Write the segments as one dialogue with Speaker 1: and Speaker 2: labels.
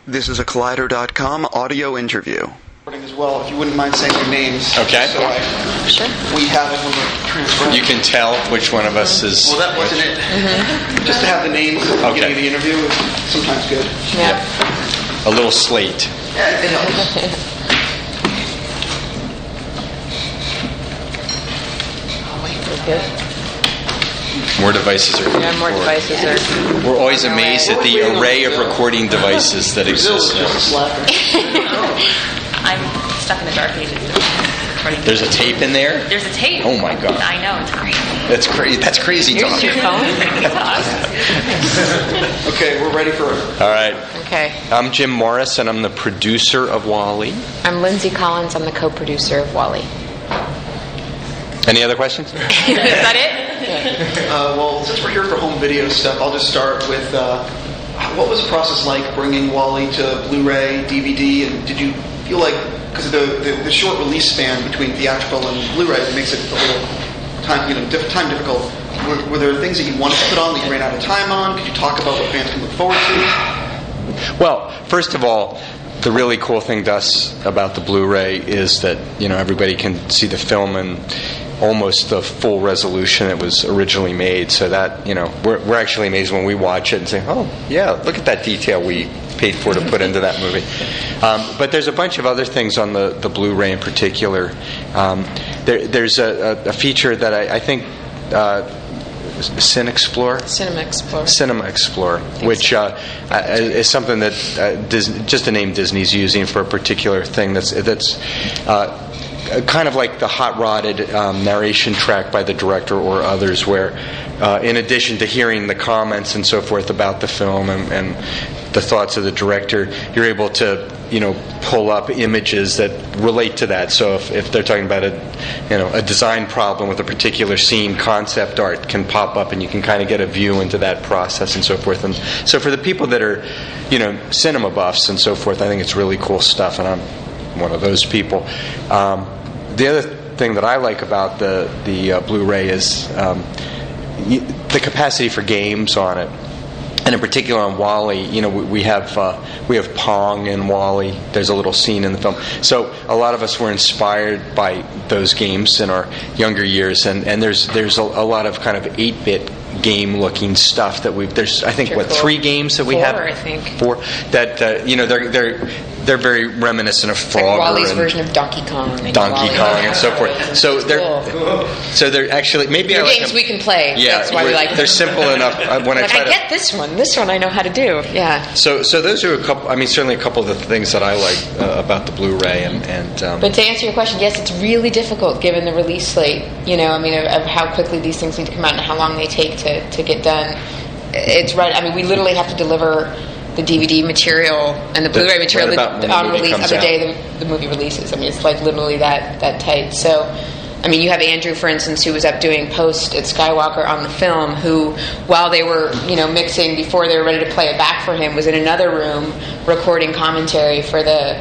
Speaker 1: This is a Collider.com audio interview.
Speaker 2: As well, if you wouldn't mind saying your names.
Speaker 3: Okay.
Speaker 2: So
Speaker 4: Sure.
Speaker 2: we have it when we're transferring.
Speaker 3: You can tell which one of us is...
Speaker 2: Well, that wasn't it. Just to have the names at the beginning of the interview is sometimes good.
Speaker 4: Yeah.
Speaker 3: A little slate.
Speaker 2: Yeah, it helps.
Speaker 4: Good.
Speaker 3: More devices are...
Speaker 4: Yeah, more devices are...
Speaker 3: We're always amazed at the array of recording devices that exist now.
Speaker 5: I'm stuck in the dark ages.
Speaker 3: There's a tape in there?
Speaker 5: There's a tape.
Speaker 3: Oh my God.
Speaker 5: I know, it's crazy.
Speaker 3: That's crazy
Speaker 4: Here's
Speaker 3: talk.
Speaker 4: your phone.
Speaker 2: Okay, we're ready for it.
Speaker 3: All right.
Speaker 4: Okay.
Speaker 3: I'm Jim Morris, and I'm the producer of WALL-E.
Speaker 4: I'm Lindsay Collins. I'm the co-producer of WALL-E.
Speaker 3: Any other questions?
Speaker 4: Is that it?
Speaker 2: Well, since we're here for home video stuff, I'll just start with what was the process like bringing WALL-E to Blu-ray, DVD, and did you feel like, because of the short release span between theatrical and Blu-ray, it makes it a little time difficult. Were there things that you wanted to put on that you ran out of time on? Could you talk about what fans can look forward to?
Speaker 3: Well, first of all, the really cool thing to us about the Blu-ray is that everybody can see the film in almost the full resolution it was originally made. So that we're actually amazed when we watch it and say, "Oh, yeah, look at that detail we paid for to put into that movie." But there's a bunch of other things on the Blu-ray in particular. There's a feature that I think. Cinema Explorer, which is something that just a name Disney's using for a particular thing that's kind of like the hot-rodded narration track by the director or others, where in addition to hearing the comments and so forth about the film and the thoughts of the director, you're able to pull up images that relate to that. So if they're talking about a design problem with a particular scene, concept art can pop up and you can kind of get a view into that process and so forth. And so for the people that are cinema buffs and so forth, I think it's really cool stuff, and I'm one of those people. The other thing that I like about the Blu-ray is the capacity for games on it. And in particular on WALL-E, we have Pong in WALL-E. There's a little scene in the film. So a lot of us were inspired by those games in our younger years, and there's a lot of kind of 8-bit game-looking stuff that there's I think
Speaker 4: Cool.
Speaker 3: 3 games that we have.
Speaker 4: 4, I think.
Speaker 3: 4 that they're very reminiscent of Frogger,
Speaker 4: like Wally's
Speaker 3: and
Speaker 4: version of Donkey Kong.
Speaker 3: and so forth. So they're actually maybe
Speaker 4: They're
Speaker 3: I like
Speaker 4: games
Speaker 3: them.
Speaker 4: we can play.
Speaker 3: Yeah,
Speaker 4: that's why we like them.
Speaker 3: They're simple enough. When I
Speaker 4: get this one. This one I know how to do. Yeah.
Speaker 3: So those are certainly a couple of the things that I like about the Blu-ray and
Speaker 4: But to answer your question, yes, it's really difficult given the release slate. Of how quickly these things need to come out and how long they take to get done. It's right. I mean, we literally have to deliver the DVD material and the Blu-ray material on release of the day the movie releases. I mean, it's like literally that tight. So, I mean, you have Andrew, for instance, who was up doing post at Skywalker on the film, who, while they were, mixing before they were ready to play it back for him, was in another room recording commentary for the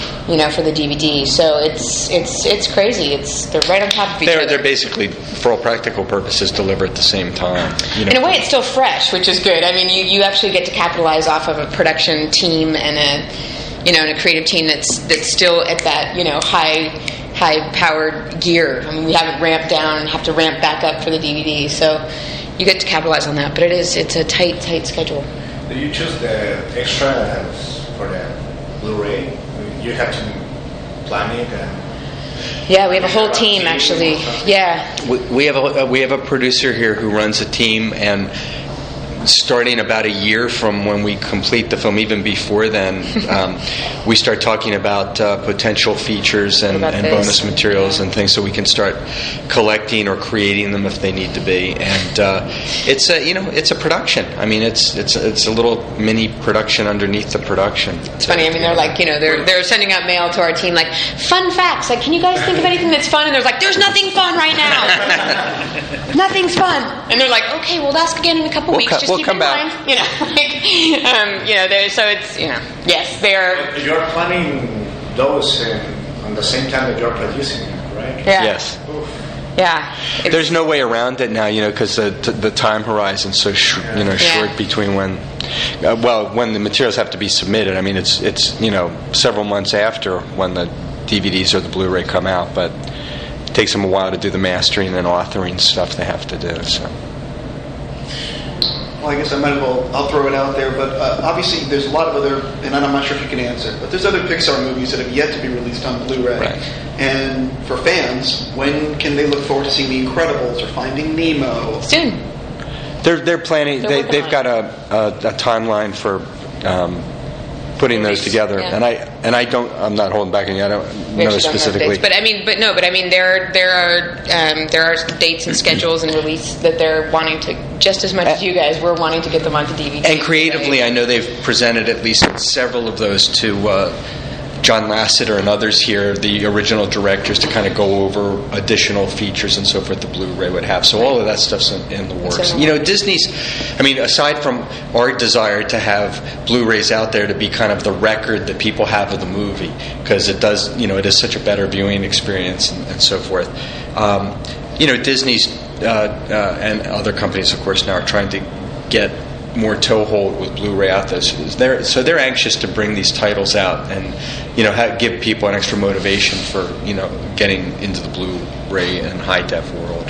Speaker 4: DVD. So it's crazy. They're right on top of each other.
Speaker 3: They're basically, for all practical purposes, delivered at the same time.
Speaker 4: In a way, it's still fresh, which is good. I mean, you actually get to capitalize off of a production team and a creative team that's still at that high-powered gear. I mean, we haven't ramped down and have to ramp back up for the DVD, so you get to capitalize on that. But it's a tight schedule.
Speaker 6: Do you choose the extras for the Blu-ray? You have to plan it.
Speaker 4: Yeah, we have a whole team actually. Yeah,
Speaker 3: We have a producer here who runs a team, and starting about a year from when we complete the film, even before then, we start talking about potential features and bonus materials and things, so we can start collecting or creating them if they need to be. And it's a production. I mean, it's a little mini production underneath the production.
Speaker 4: it's funny. I mean, they're like they're sending out mail to our team like fun facts. Like, can you guys think of anything that's fun? And they're like, there's nothing fun right now. Nothing's fun. And they're like, okay, we'll ask again in a couple weeks. Just keep
Speaker 3: come
Speaker 4: in
Speaker 3: back.
Speaker 4: mind, so it's yes, they're.
Speaker 6: You're planning those on the same time that you're producing it, right?
Speaker 4: Yeah.
Speaker 3: Yes.
Speaker 6: Oof.
Speaker 4: Yeah.
Speaker 3: There's no way around it now, because the time horizon's so short between when well, when the materials have to be submitted. I mean, it's several months after when the DVDs or the Blu-ray come out, but it takes them a while to do the mastering and authoring stuff they have to do. So.
Speaker 2: Well, I guess I might as well, I'll throw it out there, but obviously there's a lot of other, and I'm not sure if you can answer, but there's other Pixar movies that have yet to be released on Blu-ray.
Speaker 3: Right.
Speaker 2: And for fans, when can they look forward to seeing The Incredibles or Finding Nemo?
Speaker 4: Soon.
Speaker 3: They're planning. They've got a timeline for putting those together,
Speaker 4: yeah.
Speaker 3: and I'm not holding back on you. I don't know specifically.
Speaker 4: But there are dates and schedules and release that they're wanting to, just as much as you guys, we're wanting to get them onto DVD.
Speaker 3: And creatively, I know they've presented at least several of those to John Lasseter and others here, the original directors, to kind of go over additional features and so forth the Blu-ray would have. So all of that stuff's in the works. Disney's, aside from our desire to have Blu-rays out there to be kind of the record that people have of the movie, because it does, it is such a better viewing experience and so forth. Disney's and other companies, of course, now are trying to get more toehold with Blu-ray out there. So they're anxious to bring these titles out and give people an extra motivation for getting into the Blu-ray and high def world.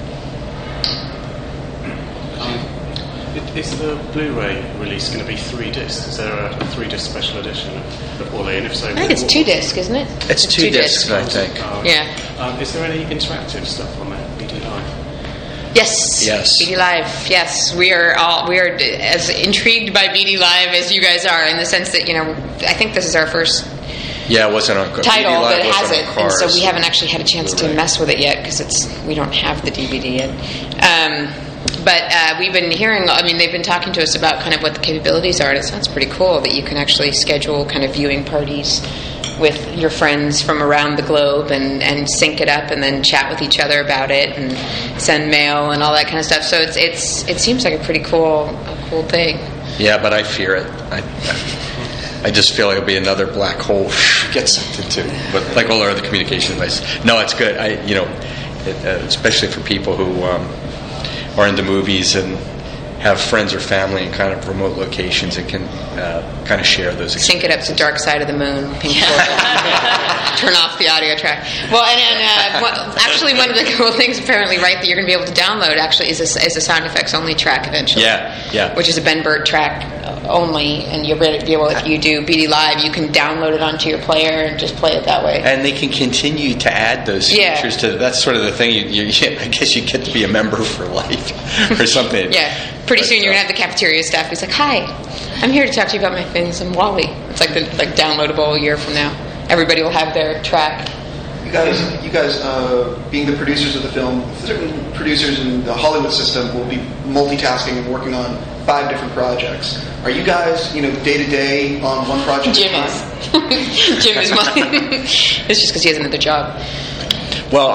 Speaker 7: Is the Blu-ray release going to be 3 discs? Is there a 3-disc special edition of Wall-E? And if so,
Speaker 4: I think it's 2 discs, isn't it?
Speaker 3: It's 2 discs, I think.
Speaker 4: Yeah.
Speaker 7: Is there any interactive stuff on that BD Live?
Speaker 4: Yes. BD Live. Yes, we are as intrigued by BD Live as you guys are, in the sense that I think this is our first.
Speaker 3: Yeah, it wasn't on
Speaker 4: title that has it, and so we haven't actually had a chance to mess with it yet because we don't have the DVD yet. But we've been hearing. They've been talking to us about kind of what the capabilities are, and it sounds pretty cool that you can actually schedule kind of viewing parties with your friends from around the globe and sync it up and then chat with each other about it and send mail and all that kind of stuff. So it seems like a pretty cool thing.
Speaker 3: Yeah, but I fear it. I just feel like it'll be another black hole get sucked into. But like all our other communication devices. No, it's good. Especially for people who are into movies and have friends or family in kind of remote locations and can kind of share those experiences.
Speaker 4: Sync it up to Dark Side of the Moon, Pink Floyd. Turn off the audio track. Well, actually, one of the cool things apparently, right, that you're going to be able to download actually is a sound effects only track eventually.
Speaker 3: Yeah.
Speaker 4: Which is a Ben Burt track only, and you'll be able, if you do BD Live, you can download it onto your player and just play it that way.
Speaker 3: And they can continue to add those features to. That's sort of the thing. I guess you get to be a member for life or something.
Speaker 4: Yeah. Pretty soon you're going to have the cafeteria staff who's like, "Hi, I'm here to talk to you about my things in Wall-E." It's like downloadable a year from now. Everybody will have their track.
Speaker 2: You guys, being the producers of the film, certain producers in the Hollywood system will be multitasking and working on 5 different projects. Are you guys, day to day on one project?
Speaker 4: Jim is. Jim is mine. It's just because he has another job.
Speaker 3: Well,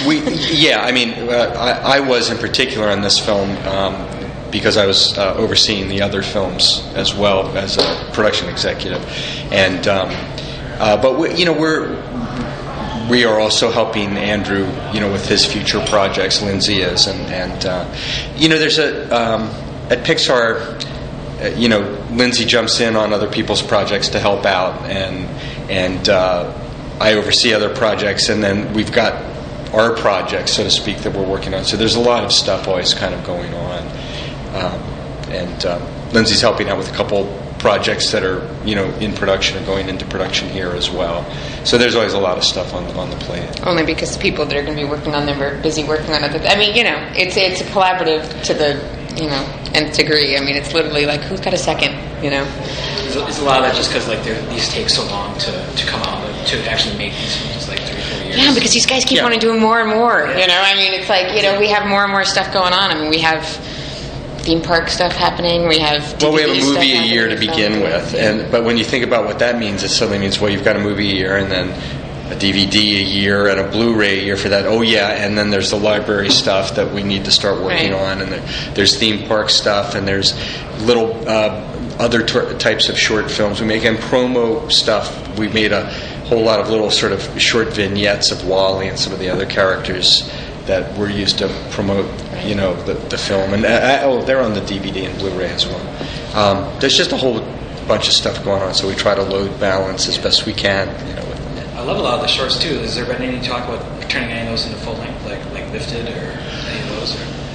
Speaker 3: I was in particular on this film. Because I was overseeing the other films as well as a production executive, and but we are also helping Andrew, with his future projects. Lindsay is, and there's at Pixar, Lindsay jumps in on other people's projects to help out, and I oversee other projects, and then we've got our projects, so to speak, that we're working on. So there's a lot of stuff always kind of going on. Lindsay's helping out with a couple projects that are, in production or going into production here as well. So there's always a lot of stuff on the plate.
Speaker 4: Only because the people that are going to be working on them are busy working on other. It's a collaborative to the nth degree. It's literally like, who's got a second?
Speaker 8: Is a lot of that just because these take so long to come out, to actually make these films, 3-4 years?
Speaker 4: Yeah, because these guys keep wanting to do more and more.
Speaker 8: Yeah.
Speaker 4: It's like we have more and more stuff going on. We have theme park stuff happening. We have DVD
Speaker 3: we have a movie a year to
Speaker 4: stuff
Speaker 3: begin with, but when you think about what that means, it suddenly means you've got a movie a year and then a DVD a year and a Blu-ray a year for that. Oh yeah, and then there's the library stuff that we need to start working on, and there's theme park stuff, and there's little other types of short films we make, and promo stuff. We made a whole lot of little sort of short vignettes of Wall-E and some of the other characters that were used to promote, the film, and they're on the DVD and Blu-ray as well. there's just a whole bunch of stuff going on. So we try to load balance as best we can. With them.
Speaker 8: I love a lot of the shorts too. Has there been any talk about turning any of those into full length, like Lifted or any of those?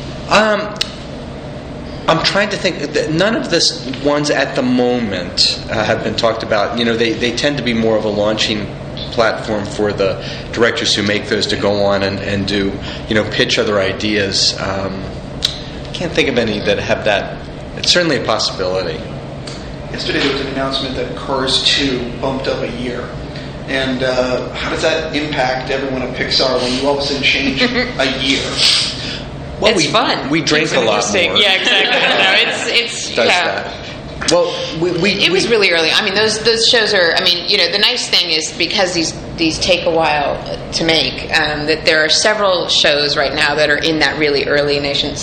Speaker 3: I'm trying to think. None of the ones at the moment have been talked about. They tend to be more of a launching platform for the directors who make those to go on and do, pitch other ideas. Can't think of any that have that. It's certainly a possibility.
Speaker 2: Yesterday there was an announcement that Cars 2 bumped up a year. And how does that impact everyone at Pixar when you all of a sudden change a year?
Speaker 3: Well,
Speaker 4: it's fun.
Speaker 3: We drink a lot more.
Speaker 4: Yeah, exactly. No, it's
Speaker 3: Does
Speaker 4: yeah.
Speaker 3: that. Well,
Speaker 4: it was really early. I mean, those shows are. I mean, the nice thing is because these take a while to make. That there are several shows right now that are in that really early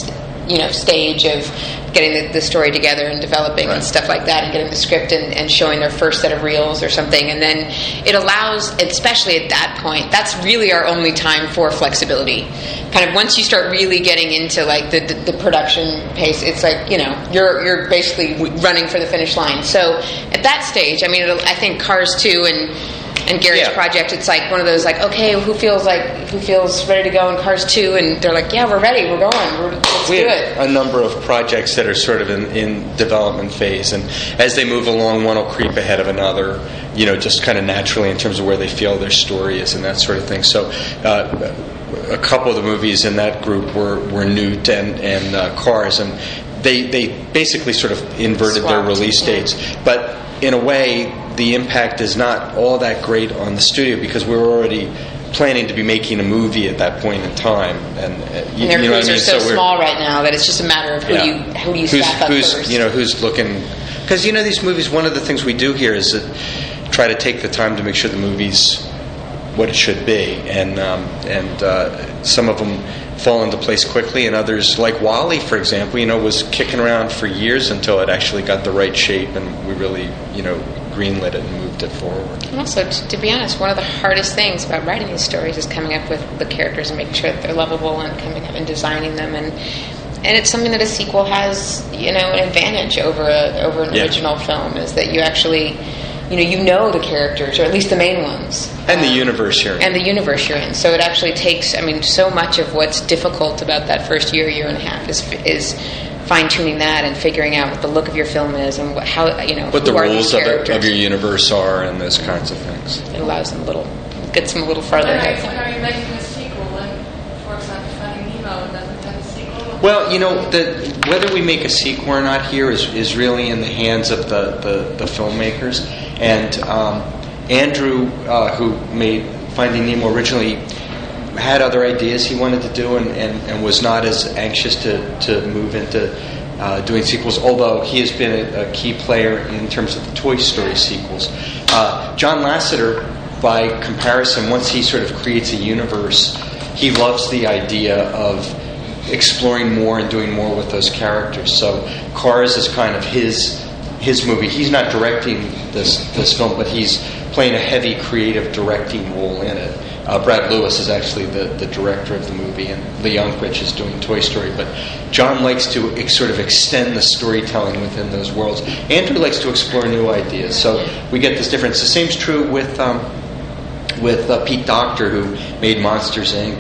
Speaker 4: stage of getting the story together and developing and stuff like that, and getting the script and showing their first set of reels or something. And then it allows, especially at that point, that's really our only time for flexibility. Kind of once you start really getting into like the production pace, it's like you're basically running for the finish line. So at that stage, I mean, I think Cars 2 and Garrett's project, it's like one of those like, okay, who feels ready to go in Cars 2? And they're like, yeah, we're ready, we're going, let's do it.
Speaker 3: A number of projects that are sort of in development phase, and as they move along, one will creep ahead of another, just kind of naturally in terms of where they feel their story is and that sort of thing. So a couple of the movies in that group were Newt and Cars, and they basically sort of inverted their release dates. But in a way, the impact is not all that great on the studio because we're already planning to be making a movie at that point in time, and
Speaker 4: their crews are so small right now that it's just a matter of who you staff up first.
Speaker 3: Who's looking, because these movies. One of the things we do here is try to take the time to make sure the movie's what it should be, and some of them fall into place quickly, and others, like WALL-E, for example, was kicking around for years until it actually got the right shape, and we really, greenlit it and moved it forward.
Speaker 4: And also, to be honest, one of the hardest things about writing these stories is coming up with the characters and making sure that they're lovable, and coming up and designing them, and it's something that a sequel has, an advantage over an original film, is that you actually, the characters, or at least the main ones.
Speaker 3: And the universe you're in.
Speaker 4: And the universe you're in. So it actually takes, so much of what's difficult about that first year and a half is fine-tuning that and figuring out what the look of your film is and how,
Speaker 3: what the rules of your universe are and those kinds of things.
Speaker 4: It allows them gets them a little farther ahead.
Speaker 5: When are you making a sequel? For example, Finding Nemo doesn't have a sequel?
Speaker 3: Well, whether we make a sequel or not here is really in the hands of the filmmakers. And Andrew, who made Finding Nemo originally, had other ideas he wanted to do and was not as anxious to move into doing sequels, although he has been a key player in terms of the Toy Story sequels. John Lasseter, by comparison, once he sort of creates a universe, he loves the idea of exploring more and doing more with those characters. So Cars is kind of his movie. He's not directing this film, but he's playing a heavy creative directing role in it. Brad Lewis is actually the director of the movie, and Lee Unkrich is doing Toy Story. But John likes to sort of extend the storytelling within those worlds. Andrew likes to explore new ideas. So we get this difference. The same's true with Pete Docter, who made Monsters, Inc.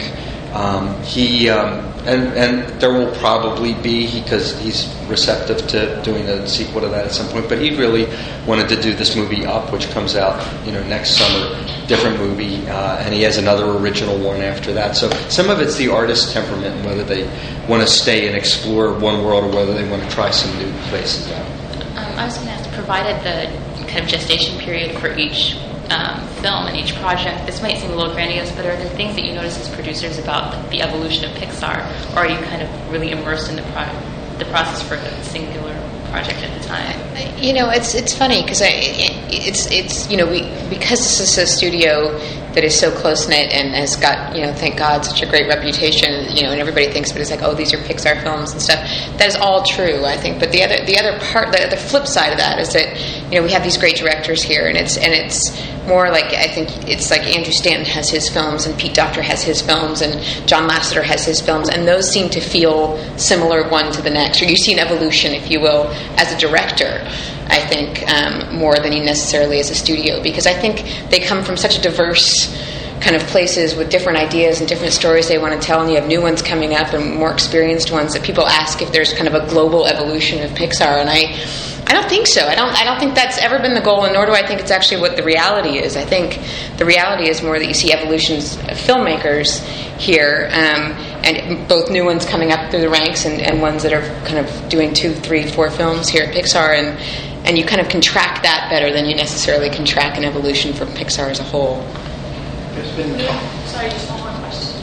Speaker 3: And there will probably be, because he's receptive to doing a sequel to that at some point, but he really wanted to do this movie Up, which comes out next summer, different movie, and he has another original one after that. So some of it's the artist's temperament and whether they want to stay and explore one world or whether they want to try some new places out.
Speaker 5: I was going to ask, provided the kind of gestation period for each film and each project, this might seem a little grandiose, but are there things that you notice as producers about the evolution of Pixar, or are you kind of really immersed in the process for a singular project at the time?
Speaker 4: It's funny because it's because this is a studio that is so close knit and has got, thank God, such a great reputation, and everybody thinks of it as like, oh, these are Pixar films and stuff. That is all true, I think. But the other part, the flip side of that is that we have these great directors here, and it's more like, I think it's like Andrew Stanton has his films and Pete Docter has his films and John Lasseter has his films, and those seem to feel similar one to the next, or you see an evolution, if you will, as a director, I think, more than necessarily as a studio, because I think they come from such a diverse kind of places with different ideas and different stories they want to tell, and you have new ones coming up and more experienced ones, that people ask if there's kind of a global evolution of Pixar, and I don't think so. I don't think that's ever been the goal, and nor do I think it's actually what the reality is. I think the reality is more that you see evolutions of filmmakers here, and both new ones coming up through the ranks and ones that are kind of doing 2, 3, 4 films here at Pixar, and you kind of can track that better than you necessarily can track an evolution from Pixar as a whole.
Speaker 2: There's been...
Speaker 5: Sorry, just one more question.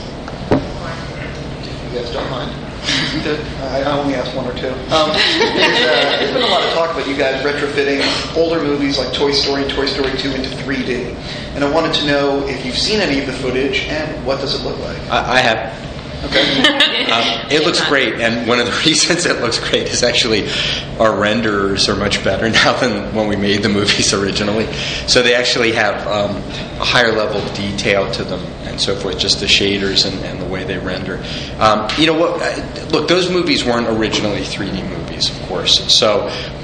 Speaker 2: If you guys don't mind. I only asked one or two. There's been a lot of talk about you guys retrofitting older movies like Toy Story and Toy Story 2 into 3D. And I wanted to know if you've seen any of the footage and what does it look like?
Speaker 3: I have.
Speaker 2: Okay.
Speaker 3: It looks great, and one of the reasons it looks great is actually our renderers are much better now than when we made the movies originally. So they actually have a higher level of detail to them and so forth, just the shaders and the way they render. Look, those movies weren't originally 3D movies, of course. So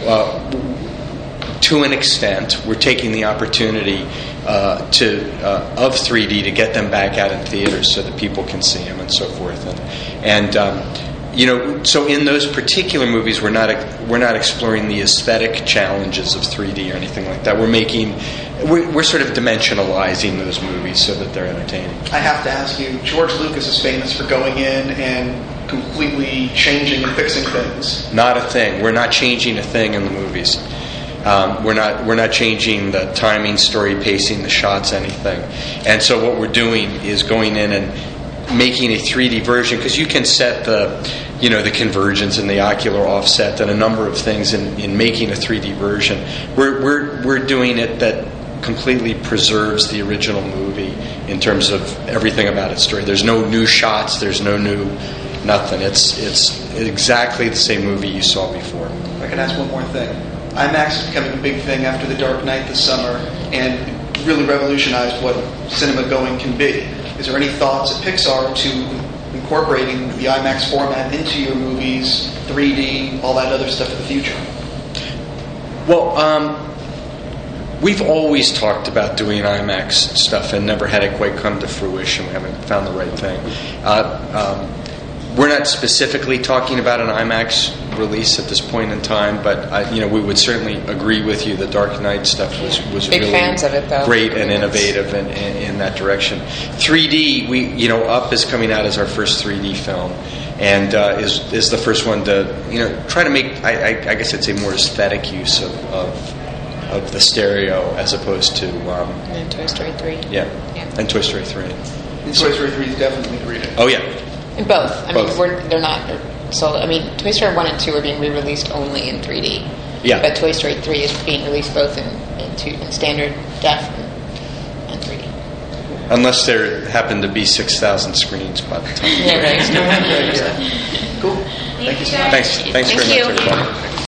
Speaker 3: to an extent, we're taking the opportunity of 3D to get them back out in theaters so that people can see them and so forth. So in those particular movies, we're not exploring the aesthetic challenges of 3D or anything like that. We're sort of dimensionalizing those movies so that they're entertaining.
Speaker 2: I have to ask you, George Lucas is famous for going in and completely changing and fixing things.
Speaker 3: Not a thing. We're not changing a thing in the movies. We're not changing the timing, story, pacing, the shots, anything. And so what we're doing is going in and making a 3D version, because you can set the convergence and the ocular offset and a number of things in making a 3D version. We're doing it that completely preserves the original movie in terms of everything about its story. There's no new shots. There's no new nothing. It's exactly the same movie you saw before.
Speaker 2: I can ask one more thing. IMAX is becoming a big thing after The Dark Knight this summer and really revolutionized what cinema going can be. Is there any thoughts at Pixar to incorporating the IMAX format into your movies, 3D, all that other stuff in the future?
Speaker 3: Well, we've always talked about doing IMAX stuff and never had it quite come to fruition. We haven't found the right thing. We're not specifically talking about an IMAX release at this point in time, but we would certainly agree with you. The Dark Knight stuff was
Speaker 4: big
Speaker 3: really
Speaker 4: fans of it, though. Great
Speaker 3: and innovative in that direction. 3D, Up is coming out as our first 3D film, and is the first one to try to make I guess I'd say more aesthetic use of the stereo as opposed to
Speaker 4: and Toy Story 3.
Speaker 3: Yeah, and Toy Story 3.
Speaker 2: And Toy Story 3 is definitely 3D.
Speaker 3: Oh yeah.
Speaker 4: And both. I
Speaker 3: Both.
Speaker 4: mean, they're not sold. I mean, Toy Story 1 and 2 are being re-released only in 3D.
Speaker 3: Yeah.
Speaker 4: But Toy Story 3 is being released both in standard def and 3D.
Speaker 3: Unless there happen to be 6,000 screens by the time.
Speaker 4: Yeah, right.
Speaker 2: Cool. Thank you so much.
Speaker 3: Thanks very much, everybody.